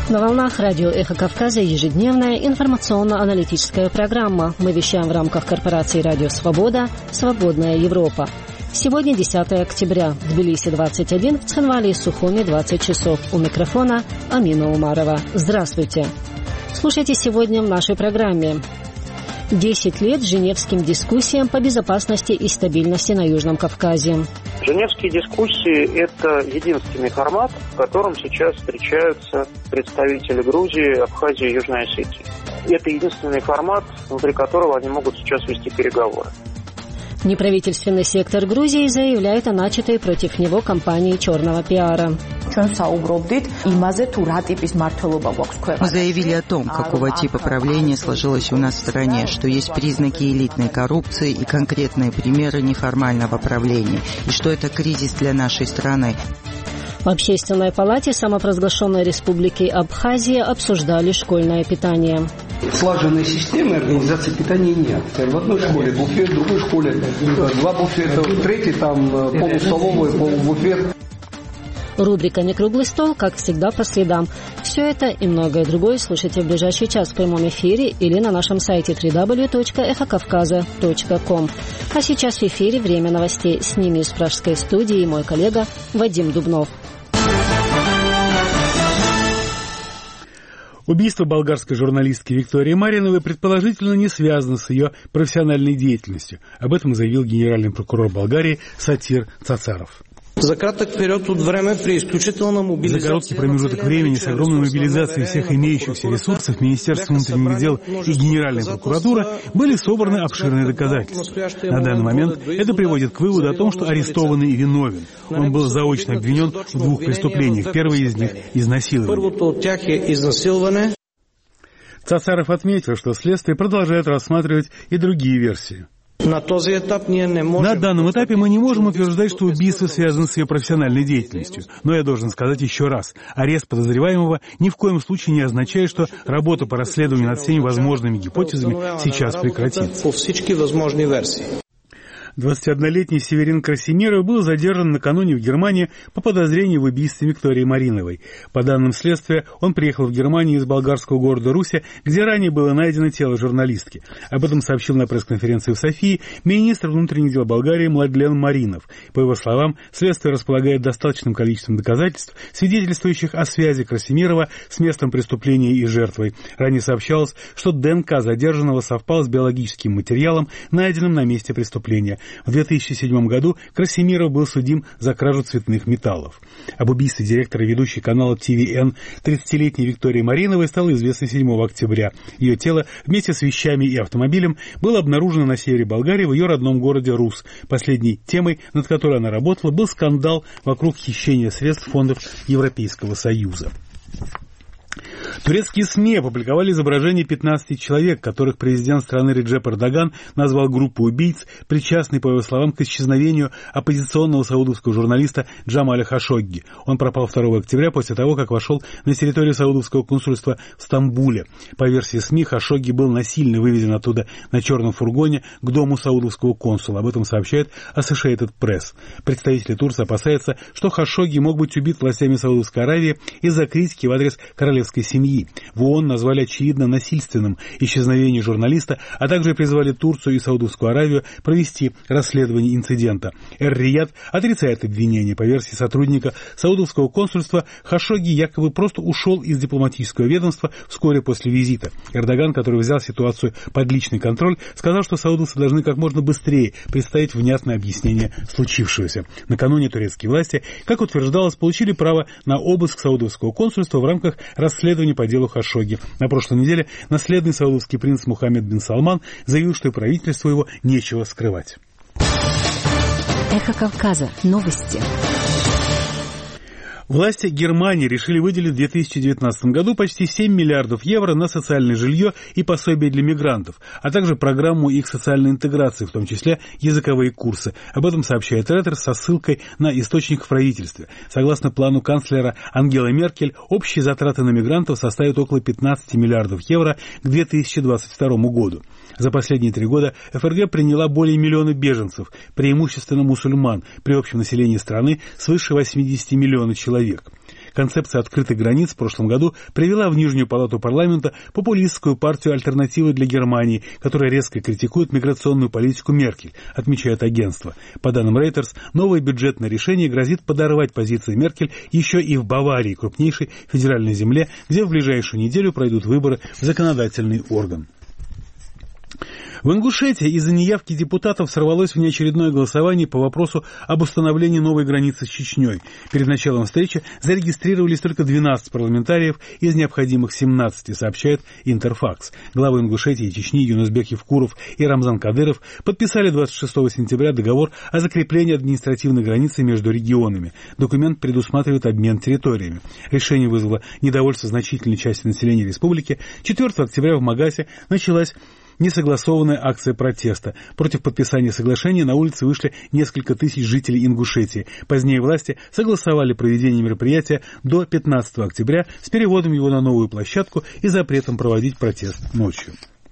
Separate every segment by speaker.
Speaker 1: На волнах радио «Эхо Кавказа» ежедневная информационно-аналитическая программа. Мы вещаем в рамках корпорации «Радио Свобода», «Свободная Европа». Сегодня 10 октября. В Тбилиси 21, в Цхинвале и Сухуми 20 часов. У микрофона Амина Умарова. Здравствуйте. Слушайте сегодня в нашей программе. 10 лет женевским дискуссиям по безопасности и стабильности на Южном Кавказе.
Speaker 2: Женевские дискуссии – это единственный формат, в котором сейчас встречаются представители Грузии, Абхазии и Южной Осетии. Это единственный формат, внутри которого они могут сейчас вести переговоры.
Speaker 1: Неправительственный сектор Грузии заявляет о начатой против него кампании черного пиара.
Speaker 3: Мы
Speaker 4: заявили о том, какого типа правления сложилось у нас в стране, что есть признаки элитной коррупции и конкретные примеры неформального правления, и что это кризис для нашей страны.
Speaker 1: В Общественной палате самопровозглашенной республики Абхазия обсуждали школьное питание.
Speaker 5: Слаженной системы организации питания нет. В одной школе буфет, в другой школе два буфета, в третьей там полустоловая, полубуфет.
Speaker 1: Рубрика «Не круглый стол», как всегда, по следам. Все это и многое другое слушайте в ближайший час в прямом эфире или на нашем сайте www.эхокавказа.ком. А сейчас в эфире время новостей. С ними из пражской студии мой коллега Вадим Дубнов.
Speaker 6: Убийство болгарской журналистки Виктории Мариновой предположительно не связано с ее профессиональной деятельностью. Об этом заявил генеральный прокурор Болгарии Сотир Цацаров.
Speaker 7: За короткий
Speaker 6: промежуток времени с огромной мобилизацией всех имеющихся ресурсов Министерства внутренних дел и Генеральная прокуратура были собраны обширные доказательства. На данный момент это приводит к выводу о том, что арестованный виновен. Он был заочно обвинен в 2 преступлениях. Первое из них – изнасилование. Цацаров отметил, что следствие продолжает рассматривать и другие версии. На данном этапе мы не можем утверждать, что убийство связано с ее профессиональной деятельностью. Но я должен сказать еще раз, арест подозреваемого ни в коем случае не означает, что работа по расследованию над всеми возможными гипотезами сейчас прекратится. 21-летний Северин Красимиров был задержан накануне в Германии по подозрению в убийстве Виктории Мариновой. По данным следствия, он приехал в Германию из болгарского города Руся, где ранее было найдено тело журналистки. Об этом сообщил на пресс-конференции в Софии министр внутренних дел Болгарии Младлен Маринов. По его словам, следствие располагает достаточным количеством доказательств, свидетельствующих о связи Красимирова с местом преступления и жертвой. Ранее сообщалось, что ДНК задержанного совпал с биологическим материалом, найденным на месте преступления. В 2007 году Красимиров был судим за кражу цветных металлов. Об убийстве директора ведущей канала ТВН 30-летней Виктории Мариновой стало известно 7 октября. Ее тело вместе с вещами и автомобилем было обнаружено на севере Болгарии в ее родном городе Рус. Последней темой, над которой она работала, был скандал вокруг хищения средств фондов Европейского Союза. Турецкие СМИ опубликовали изображение 15 человек, которых президент страны Реджеп Эрдоган назвал группой убийц, причастной, по его словам, к исчезновению оппозиционного саудовского журналиста Джамаля Хашогги. Он пропал 2 октября после того, как вошел на территорию саудовского консульства в Стамбуле. По версии СМИ, Хашогги был насильно вывезен оттуда на черном фургоне к дому саудовского консула. Об этом сообщает Associated Press. Представители Турции опасаются, что Хашогги мог быть убит властями Саудовской Аравии из-за критики в адрес королевской семьи. В ООН назвали очевидно насильственным исчезновение журналиста, а также призвали Турцию и Саудовскую Аравию провести расследование инцидента. Эр-Рияд отрицает обвинение. По версии сотрудника саудовского консульства, Хашогги якобы просто ушел из дипломатического ведомства вскоре после визита. Эрдоган, который взял ситуацию под личный контроль, сказал, что саудовцы должны как можно быстрее представить внятное объяснение случившегося. Накануне турецкие власти, как утверждалось, получили право на обыск саудовского консульства в рамках расследования по делу Хашогги. На прошлой неделе наследный саудовский принц Мухаммед бин Салман заявил, что и правительству его нечего скрывать.
Speaker 1: Эхо Кавказа. Новости.
Speaker 6: Власти Германии решили выделить в 2019 году почти 7 миллиардов евро на социальное жилье и пособия для мигрантов, а также программу их социальной интеграции, в том числе языковые курсы. Об этом сообщает Reuters со ссылкой на источник в правительстве. Согласно плану канцлера Ангелы Меркель, общие затраты на мигрантов составят около 15 миллиардов евро к 2022 году. За последние 3 года ФРГ приняла более миллиона беженцев, преимущественно мусульман, при общем населении страны свыше 80 миллионов человек. Концепция открытых границ в прошлом году привела в Нижнюю палату парламента популистскую партию «Альтернативы для Германии», которая резко критикует миграционную политику Меркель, отмечает агентство. По данным Reuters, новое бюджетное решение грозит подорвать позиции Меркель еще и в Баварии, крупнейшей федеральной земле, где в ближайшую неделю пройдут выборы в законодательный орган. В Ингушетии из-за неявки депутатов сорвалось внеочередное голосование по вопросу об установлении новой границы с Чечней. Перед началом встречи зарегистрировались только 12 парламентариев из необходимых 17, сообщает Интерфакс. Главы Ингушетии и Чечни Юнусбек Евкуров и Рамзан Кадыров подписали 26 сентября договор о закреплении административной границы между регионами. Документ предусматривает обмен территориями. Решение вызвало недовольство значительной части населения республики. 4 октября в Магасе началась несогласованная акция протеста. Против подписания соглашения на улицы вышли несколько тысяч жителей Ингушетии. Позднее власти согласовали проведение мероприятия до 15 октября с переводом его на новую площадку и запретом проводить протест ночью.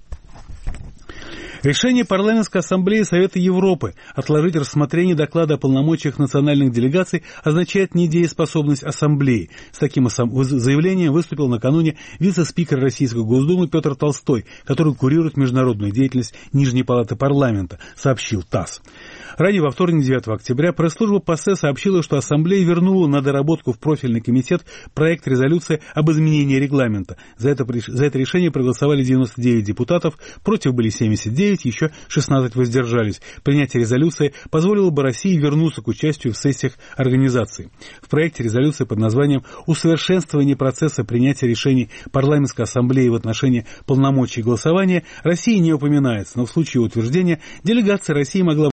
Speaker 6: Решение парламентской ассамблеи Совета Европы отложить рассмотрение доклада о полномочиях национальных делегаций означает недееспособность ассамблеи. С таким заявлением выступил накануне вице-спикер Российской Госдумы Петр Толстой, который курирует международную деятельность Нижней палаты парламента, сообщил ТАСС. Ранее во вторник, 9 октября, пресс-служба ПАСЕ сообщила, что Ассамблея вернула на доработку в профильный комитет проект резолюции об изменении регламента. За это решение проголосовали 99 депутатов, против были 79, еще 16 воздержались. Принятие резолюции позволило бы России вернуться к участию в сессиях организации. В проекте резолюции под названием «Усовершенствование процесса принятия решений парламентской ассамблеи в отношении полномочий голосования» Россия не упоминается, но в случае утверждения делегация России могла